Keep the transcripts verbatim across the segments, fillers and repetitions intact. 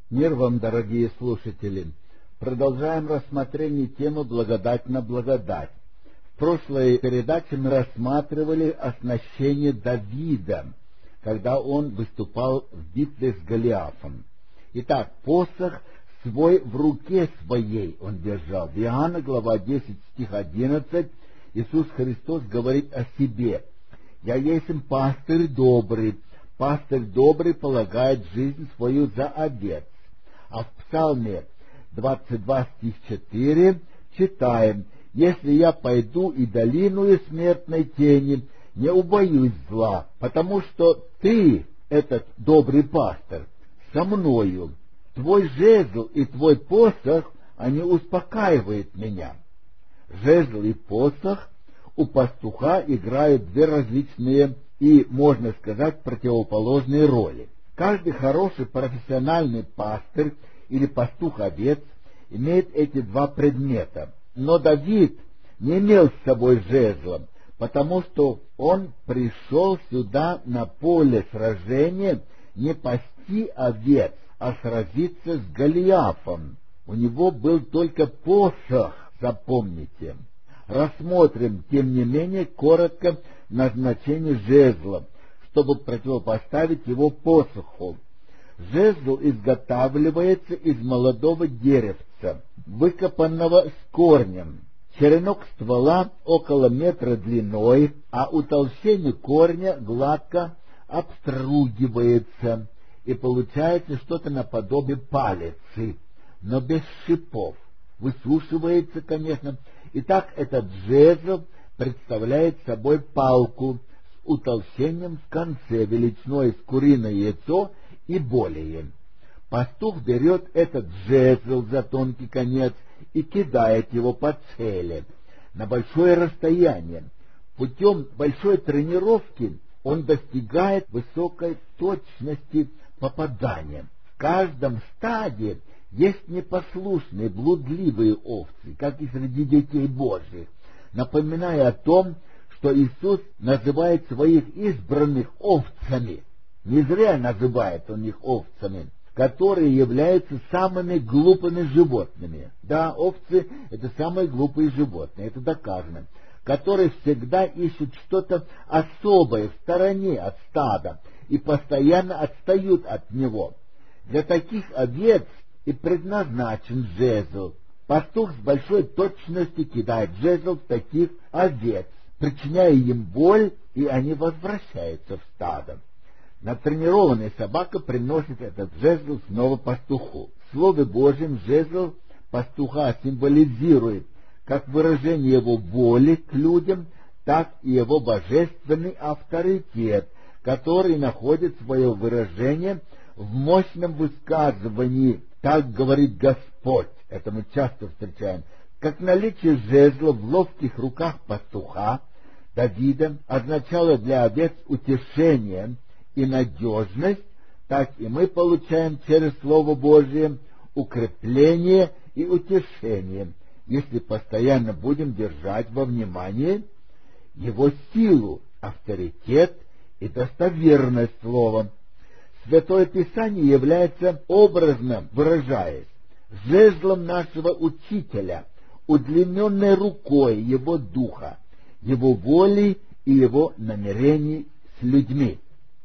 Мир вам, дорогие слушатели! Продолжаем рассмотрение темы «Благодать на благодать». В прошлой передаче мы рассматривали оснащение Давида, когда он выступал в битве с Голиафом. Итак, посох свой в руке своей он держал. В Иоанна, глава десять, стих одиннадцать, Иисус Христос говорит о себе: «Я есть пастырь добрый, пастырь добрый полагает жизнь свою за овец». А в Псалме двадцать два, стих четыре читаем: «Если я пойду и долиною смертной тени, не убоюсь зла, потому что ты, этот добрый пастырь, со мною. Твой жезл и твой посох, они успокаивают меня». Жезл и посох у пастуха играют две различные и, можно сказать, противоположные роли. Каждый хороший профессиональный пастырь или пастух овец имеет эти два предмета. Но Давид не имел с собой жезла, потому что он пришел сюда на поле сражения не пасти овец, а сразиться с Голиафом. У него был только посох, запомните. Рассмотрим, тем не менее, коротко назначение жезла, чтобы противопоставить его посоху. Жезл изготавливается из молодого деревца, выкопанного с корнем. Черенок ствола около метра длиной, а утолщение корня гладко обстругивается, и получается что-то наподобие палицы, но без шипов. Высушивается, конечно. Итак, этот жезл представляет собой палку с утолщением в конце, величиной с куриное яйцо и более. Пастух берет этот жезл за тонкий конец и кидает его по цели на большое расстояние. Путем большой тренировки он достигает высокой точности попадания. В каждом стаде есть непослушные, блудливые овцы, как и среди детей Божьих, напоминая о том, что Иисус называет своих избранных овцами. Не зря называет он их овцами, которые являются самыми глупыми животными. Да, овцы — это самые глупые животные, это доказано, которые всегда ищут что-то особое в стороне от стада и постоянно отстают от него. Для таких овец и предназначен жезл. Пастух с большой точностью кидает жезл в таких овец, причиняя им боль, и они возвращаются в стадо. Натренированная собака приносит этот жезл снова пастуху. В Слове Божьем жезл пастуха символизирует как выражение его воли к людям, так и его божественный авторитет, который находит свое выражение в мощном высказывании «Так говорит Господь». Это мы часто встречаем. Как наличие жезла в ловких руках пастуха Давида означало для овец утешение и надежность, так и мы получаем через Слово Божие укрепление и утешение, если постоянно будем держать во внимании его силу, авторитет и достоверность Слова. Святое Писание является, образно выражаясь, жезлом нашего Учителя, удлиненной рукой Его Духа, Его воли и Его намерений с людьми.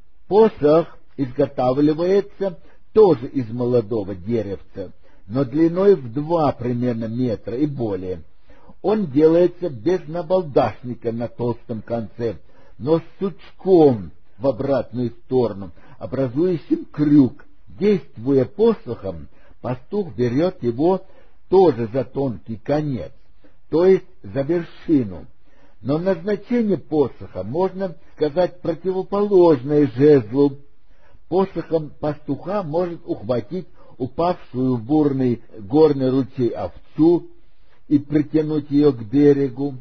Посох изготавливается тоже из молодого деревца, но длиной в два примерно метра и более. Он делается без набалдашника на толстом конце, но с сучком в обратную сторону, образующим крюк. Действуя посохом, пастух берет его тоже за тонкий конец, то есть за вершину. Но назначение посоха, можно сказать, противоположное жезлу. Посохом пастуха может ухватить упавшую в бурный горный ручей овцу и притянуть ее к берегу.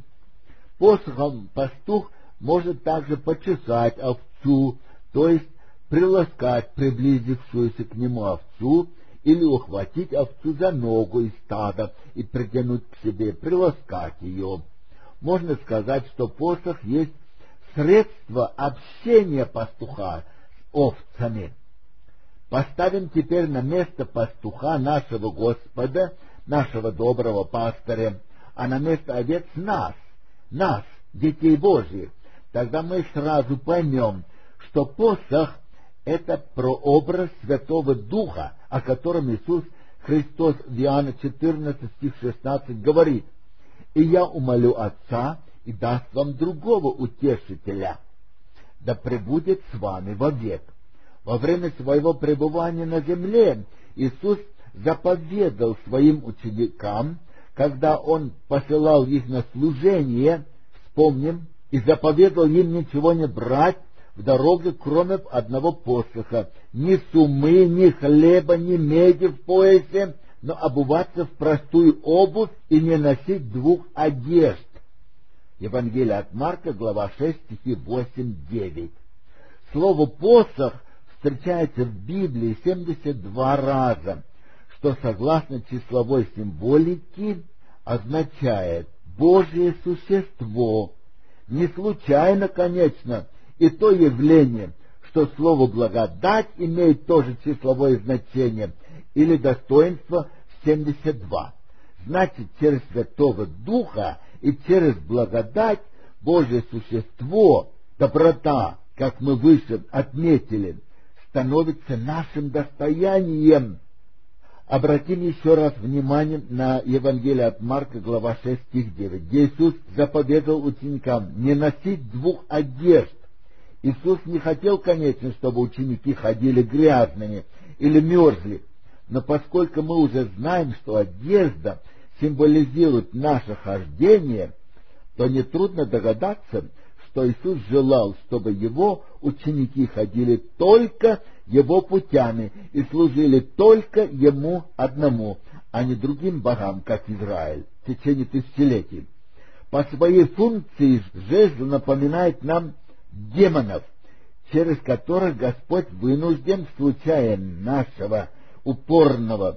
Посохом пастух может также почесать овцу, то есть приласкать приблизившуюся к нему овцу, или ухватить овцу за ногу из стада и притянуть к себе, приласкать ее. Можно сказать, что посох есть средство общения пастуха с овцами. Поставим теперь на место пастуха нашего Господа, нашего доброго пастыря, а на место овец нас, нас, детей Божьих. Тогда мы сразу поймем, что посох — это прообраз Святого Духа, о котором Иисус Христос в Иоанна четырнадцать, стих шестнадцать говорит: «И я умолю Отца, и даст вам другого утешителя, да пребудет с вами вовек». Во время своего пребывания на земле Иисус заповедал своим ученикам, когда Он посылал их на служение, вспомним, и заповедал им ничего не брать в дорогу, кроме одного посоха: ни сумы, ни хлеба, ни меди в поясе, но обуваться в простую обувь и не носить двух одежд. Евангелие от Марка, глава шесть, стихи восемь-девять. Слово «посох» встречается в Библии семьдесят два раза, что, согласно числовой символике, означает Божье существо. Не случайно, конечно, и то явление, что слово «благодать» имеет тоже числовое значение или достоинство в семьдесят два. Значит, через Святого Духа и через благодать Божье существо, доброта, как мы выше отметили, становится нашим достоянием. Обратим еще раз внимание на Евангелие от Марка, глава шесть, стих девять, где Иисус заповедал ученикам не носить двух одежд. Иисус не хотел, конечно, чтобы ученики ходили грязными или мерзли, но поскольку мы уже знаем, что одежда символизирует наше хождение, то нетрудно догадаться, что Иисус желал, чтобы Его ученики ходили только Его путями и служили только Ему одному, а не другим богам, как Израиль, в течение тысячелетий. По своей функции жезл напоминает нам демонов, через которых Господь вынужден в случае нашего упорного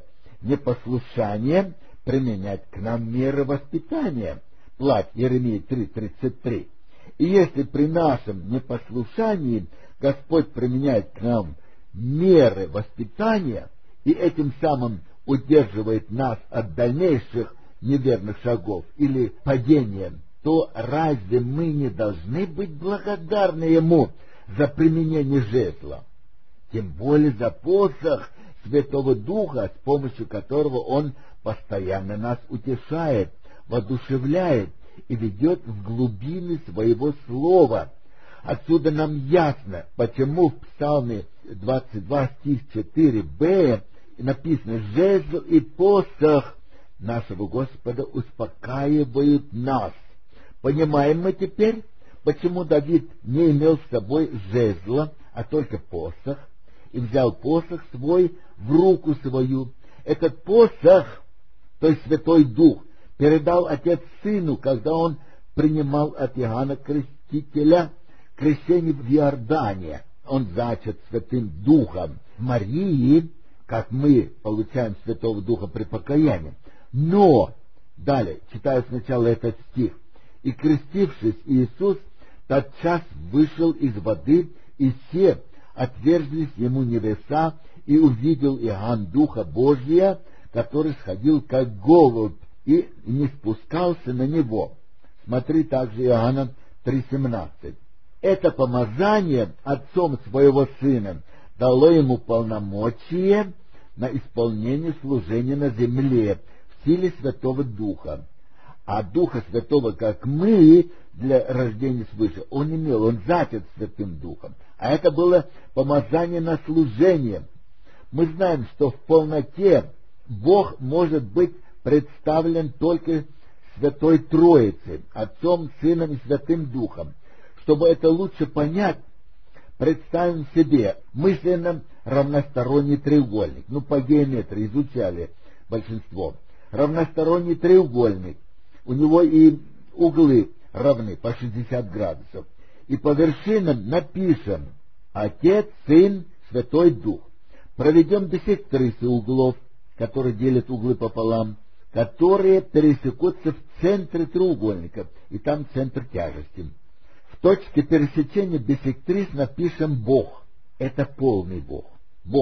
непослушания применять к нам меры воспитания. Плоть, Иеремия три, тридцать три. И если при нашем непослушании Господь применяет к нам меры воспитания и этим самым удерживает нас от дальнейших неверных шагов или падения, то разве мы не должны быть благодарны Ему за применение жезла? Тем более за посох Святого Духа, с помощью которого Он постоянно нас утешает, воодушевляет и ведет в глубины своего слова. Отсюда нам ясно, почему в Псалме двадцать два, стих четыре бэ написано: «Жезл и посох нашего Господа успокаивают нас». Понимаем мы теперь, почему Давид не имел с собой жезла, а только посох, и взял посох свой в руку свою. Этот посох, то есть Святой Дух, передал Отец Сыну, когда он принимал от Иоанна Крестителя крещение в Иордане. Он зачат Святым Духом Марии, как мы получаем Святого Духа при покаянии. Но, далее, читаю сначала этот стих: «И крестившись, Иисус тотчас вышел из воды, и все отверзлись ему небеса, и увидел Иоанн Духа Божия, который сходил как голубь, и не спускался на него». Смотри также Иоанна три семнадцать. Это помазание Отцом своего Сына дало ему полномочия на исполнение служения на земле в силе Святого Духа. А Духа Святого, как мы, для рождения свыше, он имел, он зачат Святым Духом. А это было помазание на служение. Мы знаем, что в полноте Бог может быть представлен только Святой Троицей, Отцом, Сыном и Святым Духом. Чтобы это лучше понять, представим себе мысленно равносторонний треугольник. Ну, по геометрии изучали большинство. Равносторонний треугольник. У него и углы равны по шестьдесят градусов. И по вершинам напишем Отец, Сын, Святой Дух. Проведем биссектрисы углов, которые делят углы пополам, которые пересекутся в центре треугольника, и там центр тяжести. В точке пересечения биссектрис напишем Бог. Это полный Бог. Бог,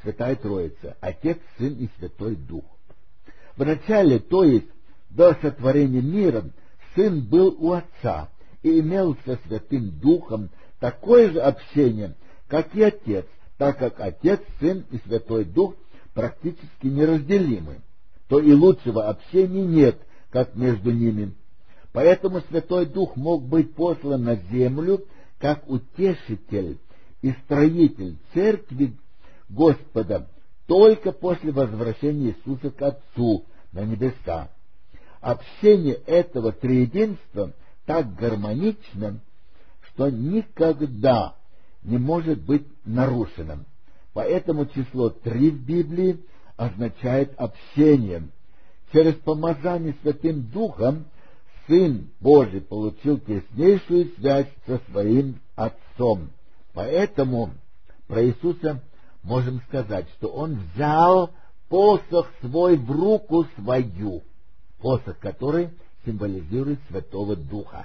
Святая Троица, Отец, Сын и Святой Дух. Вначале, то есть до сотворения мира, Сын был у Отца и имел со Святым Духом такое же общение, как и Отец, так как Отец, Сын и Святой Дух практически неразделимы, то и лучшего общения нет, как между ними. Поэтому Святой Дух мог быть послан на землю как утешитель и строитель церкви Господа только после возвращения Иисуса к Отцу на небеса. Общение этого триединства так гармонично, что никогда не может быть нарушенным. Поэтому число три в Библии означает общение. Через помазание Святым Духом Сын Божий получил теснейшую связь со своим Отцом. Поэтому про Иисуса можем сказать, что Он взял посох свой в руку свою, посох, который символизирует Святого Духа.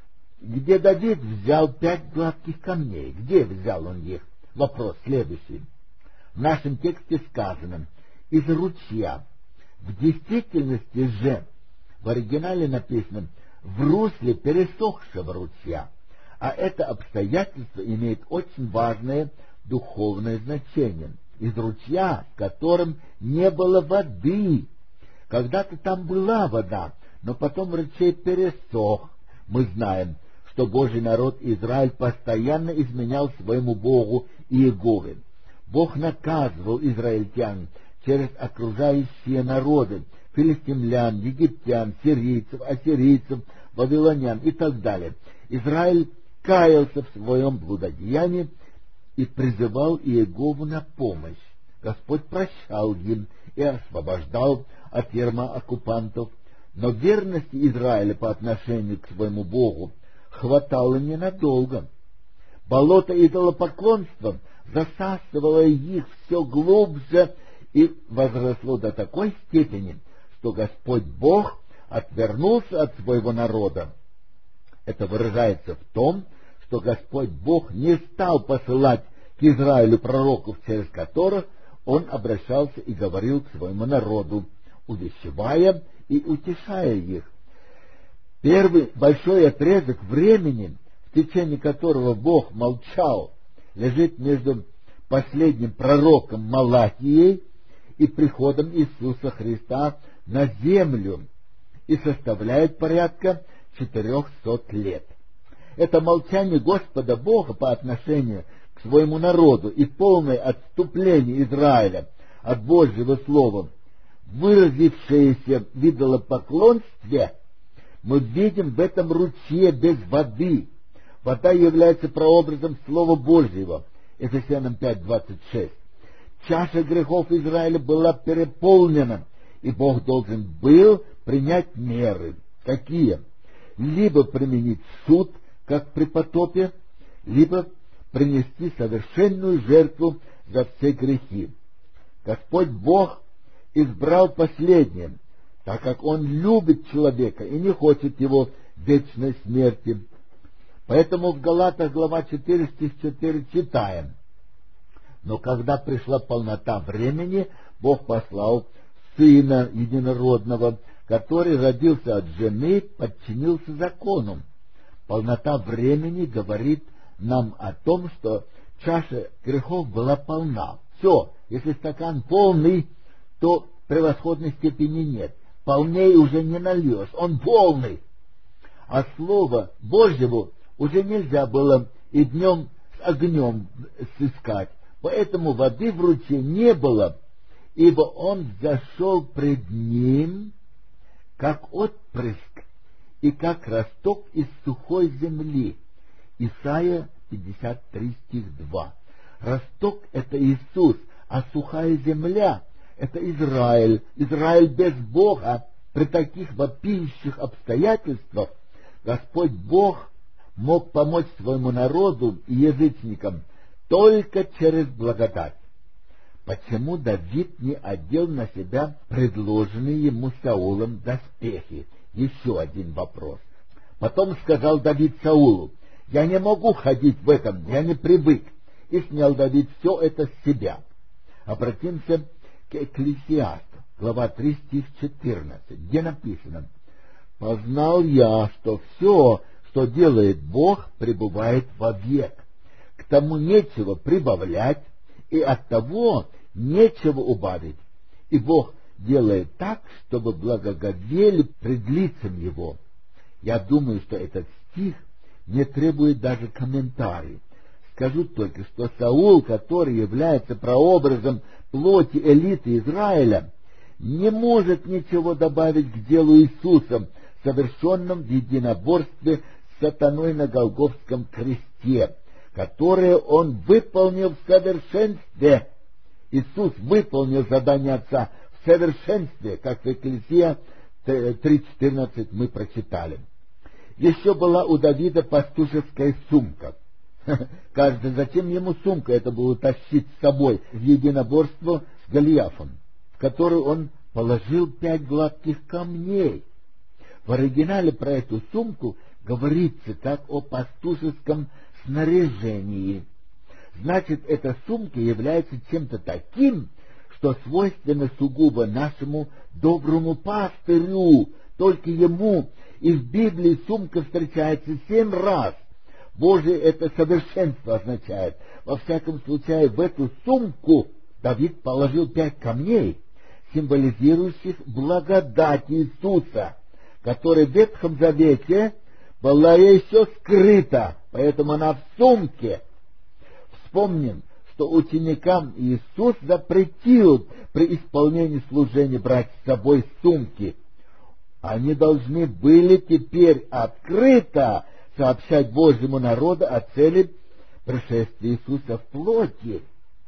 Где Давид взял пять гладких камней? Где взял он их? Вопрос следующий. В нашем тексте сказано «из ручья». В действительности же в оригинале написано «в русле пересохшего ручья», а это обстоятельство имеет очень важное духовное значение. Из ручья, в котором не было воды. Когда-то там была вода, но потом ручей пересох. Мы знаем, что Божий народ Израиль постоянно изменял своему Богу Иегове. Бог наказывал израильтян через окружающие народы, филистимлян, египтян, сирийцев, ассирийцев, вавилонян и так далее. Израиль каялся в своем блудодеянии и призывал Иегову на помощь. Господь прощал им и освобождал от ярма оккупантов, но верности Израиля по отношению к своему Богу хватало ненадолго. Болото идолопоклонства засасывало их все глубже и возросло до такой степени, что Господь Бог отвернулся от своего народа. Это выражается в том, что Господь Бог не стал посылать к Израилю пророков, через которых Он обращался и говорил к своему народу, увещевая и утешая их. Первый большой отрезок времени, в течение которого Бог молчал, лежит между последним пророком Малахией и приходом Иисуса Христа на землю и составляет порядка четырехсот лет. Это молчание Господа Бога по отношению к своему народу и полное отступление Израиля от Божьего Слова, выразившееся в идолопоклонстве, мы видим в этом ручье без воды. Вода является прообразом Слова Божьего. Ефесянам пять двадцать шесть. Чаша грехов Израиля была переполнена, и Бог должен был принять меры. Какие? Либо применить суд, как при потопе, либо принести совершенную жертву за все грехи. Господь Бог избрал последнее, так как Он любит человека и не хочет его вечной смерти. Поэтому в Галатах глава четыре стих четыре читаем: «Но когда пришла полнота времени, Бог послал Сына Единородного, который родился от жены, подчинился закону». Полнота времени говорит нам о том, что чаша грехов была полна. Все, если стакан полный, то превосходной степени нет. Полней уже не нальешь, он полный. А Слово Божьего уже нельзя было и днем с огнем сыскать. Поэтому воды в ручье не было, ибо он зашел пред ним, как отпрыск, и как росток из сухой земли. Исайя пятьдесят три стих два. Росток — это Иисус, а сухая земля — это Израиль. Израиль без Бога. При таких вопиющих обстоятельствах Господь Бог мог помочь своему народу и язычникам только через благодать. Почему Давид не одел на себя предложенные ему Саулом доспехи? Еще один вопрос. Потом сказал Давид Саулу: «Я не могу ходить в этом, я не привык». И снял Давид все это с себя. Обратимся к Экклесиасту, глава три, стих четырнадцать, где написано: «Познал я, что все, что делает Бог, пребывает вовек, к тому нечего прибавлять, и от того нечего убавить, и Бог делает так, чтобы благоговели пред лицем Его». Я думаю, что этот стих не требует даже комментариев. Скажу только, что Саул, который является прообразом плоти элиты Израиля, не может ничего добавить к делу Иисуса, совершенном в единоборстве с сатаной на Голгофском кресте, которое он выполнил в совершенстве. Иисус выполнил задание Отца в совершенстве, как в Екклесия три четырнадцать мы прочитали. Еще была у Давида пастушеская сумка. Каждый, зачем ему сумка это было тащить с собой в единоборство с Голиафом, в которую он положил пять гладких камней. В оригинале про эту сумку говорится как о пастушеском снаряжении. Значит, эта сумка является чем-то таким, что свойственно сугубо нашему доброму пастырю, только ему. И в Библии сумка встречается семь раз. Божие это совершенство означает. Во всяком случае, в эту сумку Давид положил пять камней, символизирующих благодать Иисуса, которая в Ветхом Завете была еще скрыта, поэтому она в сумке. Вспомним, что ученикам Иисус запретил при исполнении служения брать с собой сумки. Они должны были теперь открыто сообщать Божьему народу о цели пришествия Иисуса в плоти.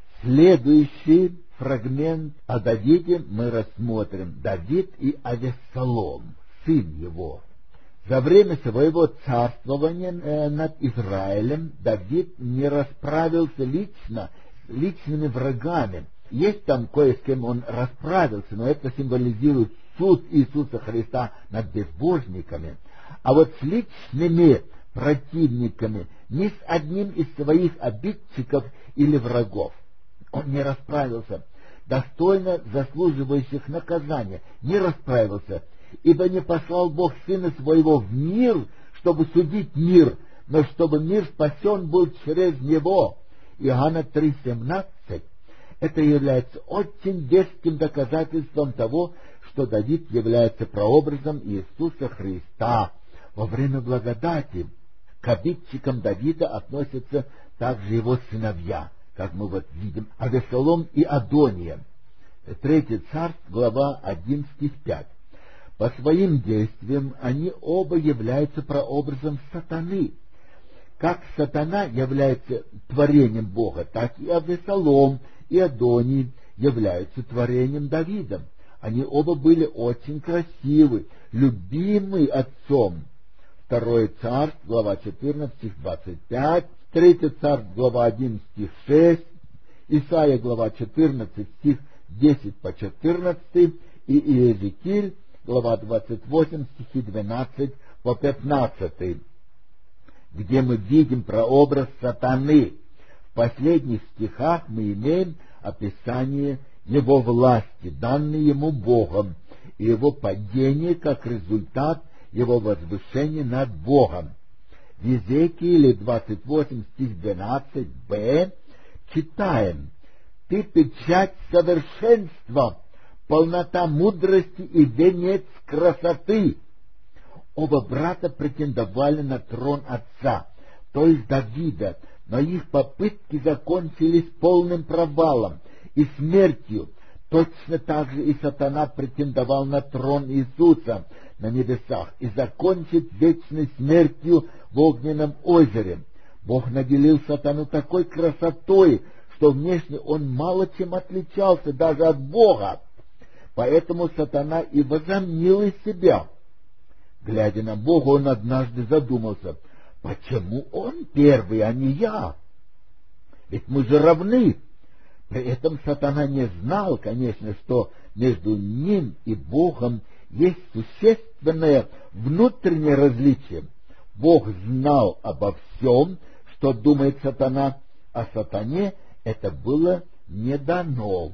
Следующий фрагмент о Давиде мы рассмотрим. Давид и Авессалом, сын его. За время своего царствования над Израилем Давид не расправился лично с личными врагами. Есть там кое с кем он расправился, но это символизирует суд Иисуса Христа над безбожниками. А вот с личными противниками ни с одним из своих обидчиков или врагов он не расправился, достойно заслуживающих наказания, не расправился, ибо не послал Бог Сына Своего в мир, чтобы судить мир, но чтобы мир спасен был через Него. Иоанна три семнадцать. Это является очень веским доказательством того, что Давид является прообразом Иисуса Христа во время благодати. К обидчикам Давида относятся также его сыновья, как мы вот видим, Авессалом и Адония. Третий царств, глава один, стих пять. По своим действиям они оба являются прообразом сатаны. Как сатана является творением Бога, так и Авессалом и Адоний являются творением Давида. Они оба были очень красивы, любимы отцом. Второе царств, глава четырнадцать, стих двадцать пять, Третий царств, глава один, стих шесть, Исайя, глава четырнадцать, стих десять по четырнадцать, и Иезекииль, глава двадцать восемь, стихи двенадцать по пятнадцать, где мы видим прообраз сатаны. В последних стихах мы имеем описание его власти, данной ему Богом, и его падение как результат его возвышения над Богом. В Иезекииле двадцать восемь, стих двенадцать б читаем: «Ты печать совершенства, полнота мудрости и венец красоты». Оба брата претендовали на трон отца, то есть Давида, но их попытки закончились полным провалом и смертью. Точно так же и сатана претендовал на трон Иисуса на небесах и закончит вечной смертью в огненном озере. Бог наделил сатану такой красотой, что внешне он мало чем отличался даже от Бога. Поэтому сатана и возомнил из себя. Глядя на Бога, он однажды задумался: почему он первый, а не я? Ведь мы же равны. При этом сатана не знал, конечно, что между ним и Богом есть существенное внутреннее различие. Бог знал обо всем, что думает сатана, а сатане это было не дано.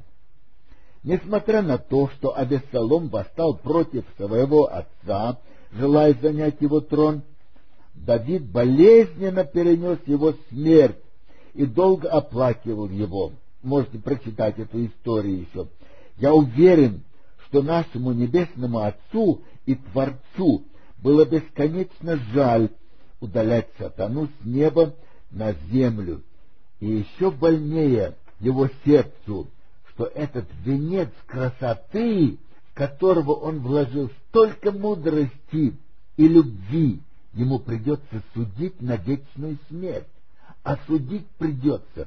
Несмотря на то, что Авессалом восстал против своего отца, желая занять его трон, Давид болезненно перенес его смерть и долго оплакивал его. Можете прочитать эту историю еще. Я уверен, что нашему небесному Отцу и Творцу было бесконечно жаль удалять сатану с неба на землю. И еще больнее его сердцу, что этот венец красоты, в которого он вложил столько мудрости и любви, ему придется судить на вечную смерть. А судить придется.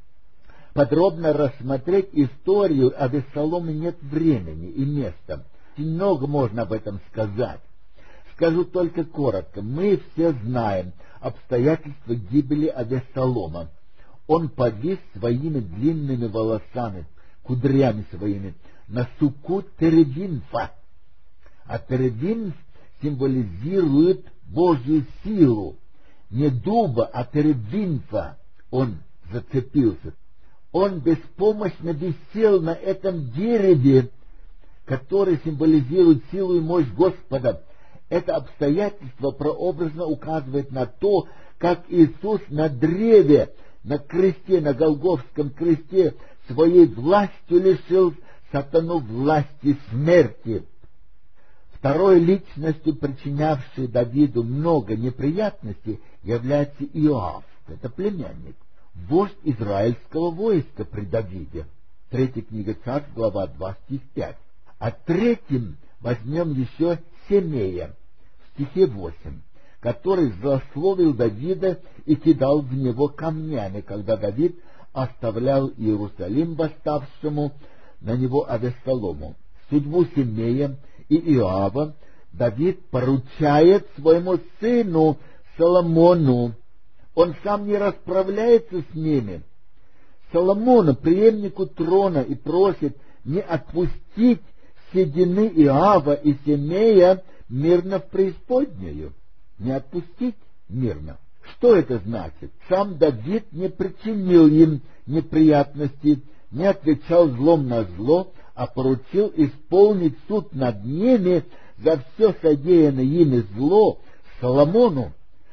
Подробно рассмотреть историю Авессалома нет времени и места. Много можно об этом сказать. Скажу только коротко. Мы все знаем обстоятельства гибели Авессалома. Он повис своими длинными волосами, кудрями своими, на суку Терединфа. А Терединф символизирует Божью силу. Не дуба, а Терединфа он зацепился. Он беспомощно висел на этом дереве, который символизирует силу и мощь Господа. Это обстоятельство прообразно указывает на то, как Иисус на древе, на кресте, на Голгофском кресте своей властью лишил сатану власти смерти. Второй личностью, причинявшей Давиду много неприятностей, является Иоав. Это племянник, вождь израильского войска при Давиде. Третья книга Царств, глава два, стих пять. А третьим возьмем еще Семея, в стихе восемь, который злословил Давида и кидал в него камнями, когда Давид оставлял Иерусалим восставшему на него Авессалому. Судьбу Семея и Иоава Давид поручает своему сыну Соломону. Он сам не расправляется с ними. Соломону, преемнику трона, и просит не отпустить седины Иоава и Семея мирно в преисподнюю. Не отпустить мирно. Что это значит? Сам Давид не причинил им неприятностей, не отвечал злом на зло, а поручил исполнить суд над ними за все содеянное ими зло Соломону.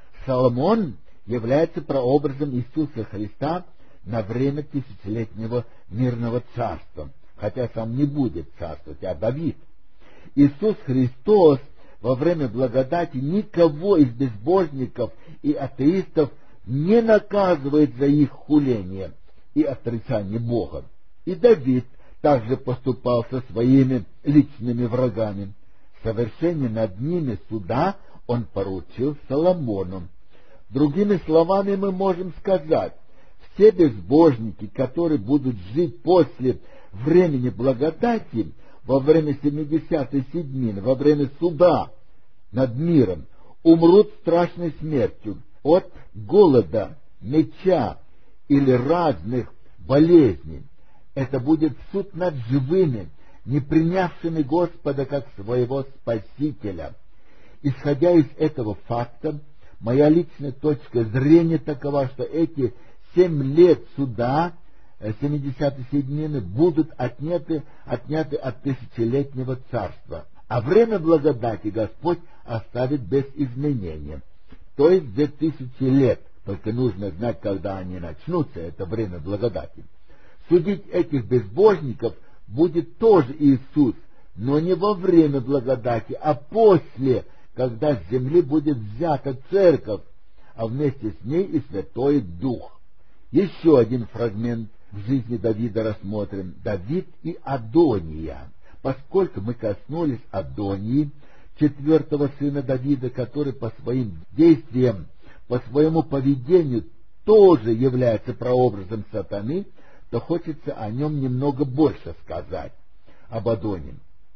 Соломон является прообразом Иисуса Христа на время тысячелетнего мирного царства, хотя сам не будет царствовать, а Давид. Иисус Христос во время благодати никого из безбожников и атеистов не наказывает за их хуление и отрицание Бога. И Давид также поступал со своими личными врагами. Совершение над ними суда он поручил Соломону. Другими словами, мы можем сказать, все безбожники, которые будут жить после времени благодати, во время семидесятой седмины, во время суда над миром, умрут страшной смертью от голода, меча или разных болезней. Это будет суд над живыми, не принявшими Господа как своего Спасителя. Исходя из этого факта, моя личная точка зрения такова, что эти семь лет суда семидесятой седмины будут отняты, отняты от тысячелетнего царства, а время благодати Господь оставит без изменения, то есть две тысячи лет, только нужно знать, когда они начнутся, это время благодати. Судить этих безбожников будет тоже Иисус, но не во время благодати, а после, когда с земли будет взята церковь, а вместе с ней и Святой Дух. Еще один фрагмент в жизни Давида рассмотрим. Давид и Адония. Поскольку мы коснулись Адонии, четвертого сына Давида, который по своим действиям, по своему поведению тоже является прообразом сатаны, то хочется о нем немного больше сказать, об Адонии.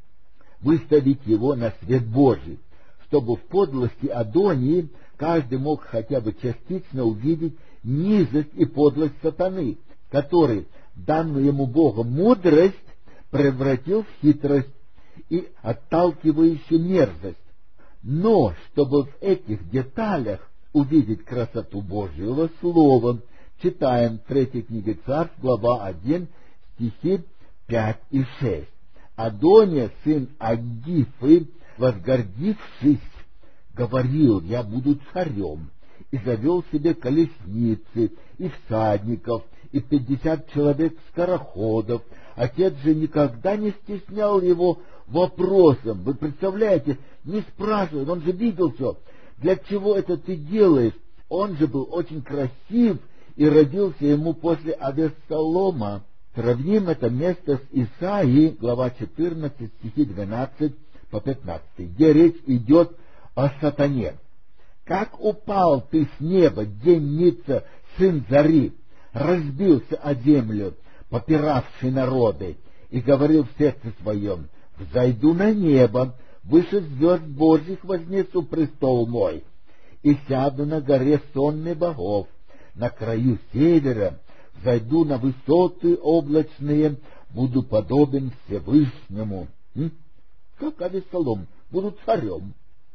Выставить его на свет Божий, чтобы в подлости Адонии каждый мог хотя бы частично увидеть низость и подлость сатаны, который данную ему Богом мудрость превратил в хитрость и отталкивающую мерзость. Но чтобы в этих деталях увидеть красоту Божьего Слова, читаем в третьей книге Царств, глава один, стихи пять и шесть. Адония, сын Агифы, возгордившись, говорил: «Я буду царем», и завел себе колесницы и всадников, и пятьдесят человек скороходов. Отец же никогда не стеснял его вопросом. Вы представляете, не спрашивает, он же видел все. Для чего это ты делаешь? Он же был очень красив и родился ему после Авессалома. Сравним это место с Исаии, глава четырнадцать, стихи двенадцать по пятнадцать, где речь идет о сатане. «Как упал ты с неба, денница, сын зари, разбился о землю, попиравший народы, и говорил в сердце своем: взойду на небо, выше звезд Божьих вознесу престол мой, и сяду на горе сонмы богов, на краю севера, зайду на высоты облачные, буду подобен Всевышнему». М? Как Авессалом, буду царем.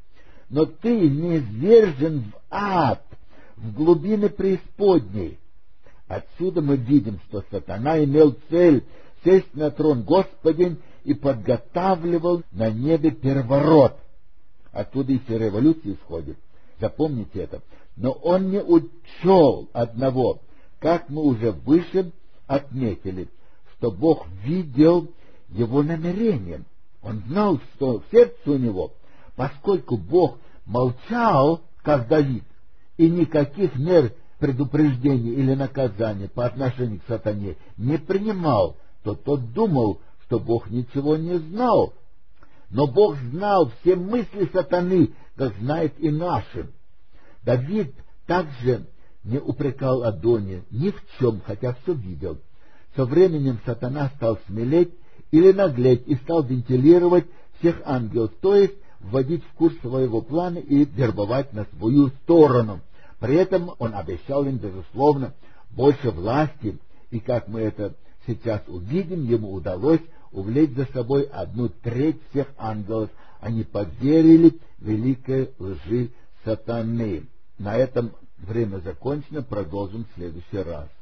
Но ты низвержен в ад, в глубины преисподней. Отсюда мы видим, что сатана имел цель сесть на трон Господень и подготавливал на небе переворот. Оттуда и все революции исходят. Запомните это. Но он не учел одного, как мы уже выше отметили, что Бог видел его намерения. Он знал, что в сердце у него, поскольку Бог молчал, как Давид, и никаких мер предупреждения или наказания по отношению к сатане не принимал, то тот думал, что Бог ничего не знал. Но Бог знал все мысли сатаны, как знает и наши. Давид также не упрекал Адония ни в чем, хотя все видел. Со временем сатана стал смелеть или наглеть и стал вентилировать всех ангелов, то есть вводить в курс своего плана и вербовать на свою сторону. При этом он обещал им, безусловно, больше власти, и, как мы это сейчас увидим, ему удалось увлечь за собой одну треть всех ангелов. Они поверили великой лжи сатаны. На этом время закончено, продолжим в следующий раз.